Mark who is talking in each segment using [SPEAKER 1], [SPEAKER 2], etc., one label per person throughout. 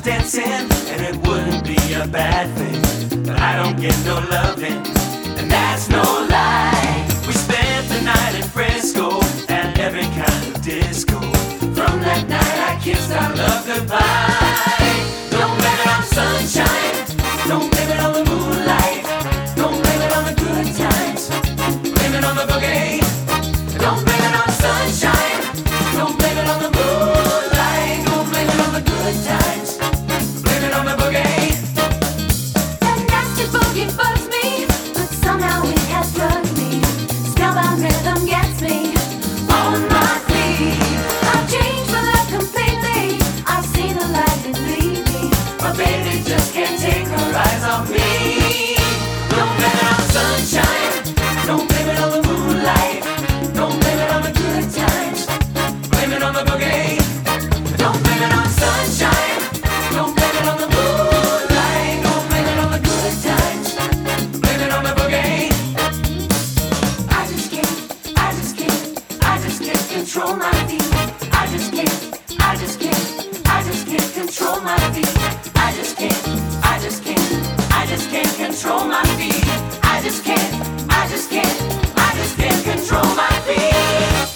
[SPEAKER 1] dancing, and it wouldn't be a bad thing. But I don't get no loving, and that's no lie. We spent the night in Frisco and every kind of disco. From that night I kissed our love goodbye. Don't blame it on sunshine, don't blame it on the moonlight, don't blame it on the good times, blame it on the boogie. Don't blame it on sunshine, don't blame it on the moonlight, don't blame it on the good times, blame it on the boogie.
[SPEAKER 2] That nasty boogie bugs me, but somehow it has drugged me. Spellbound rhythm gets me on my feet. I've changed my life completely, I've seen the light that lead me.
[SPEAKER 1] My baby just can't take her eyes off me. Don't blame it on sunshine, don't blame it on the moonlight, don't blame it on the good times, blame it on the boogie. Don't blame it on sunshine, don't blame it on the moonlight, don't blame it on the good times, blame it on the boogie. I just can't control my feet. I just can't control my feet. I just can't control my feet. I just can't control my feet.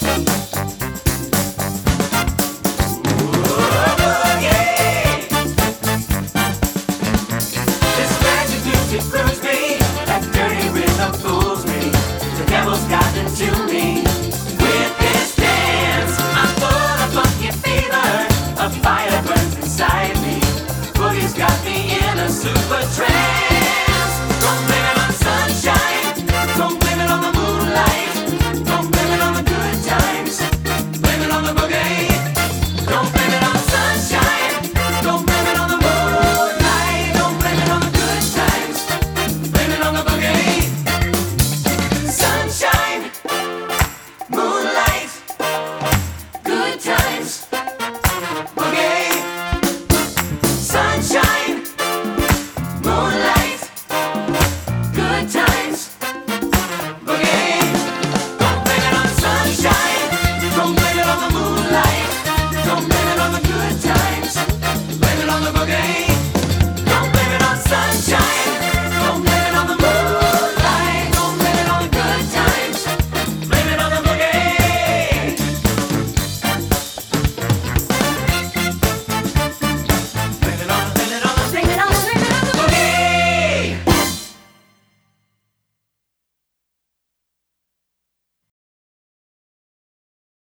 [SPEAKER 1] This magic music proves me, that dirty rhythm fools me. The devil's gotten to me. With this dance, I'm full of funky fever. A fire burns inside me. Boogie's got me in a super trance. Don't blame it on sunshine, don't blame it on the moonlight, don't blame it on the good times, blame it on the boogie. Don't blame it on sunshine, don't blame it on the moonlight, don't blame it on the good times, blame it on the boogie. Sunshine, moonlight, good times, boogie. Sunshine, moonlight, good times, boogie. Don't blame it on sunshine, don't blame it on the moonlight, don't blame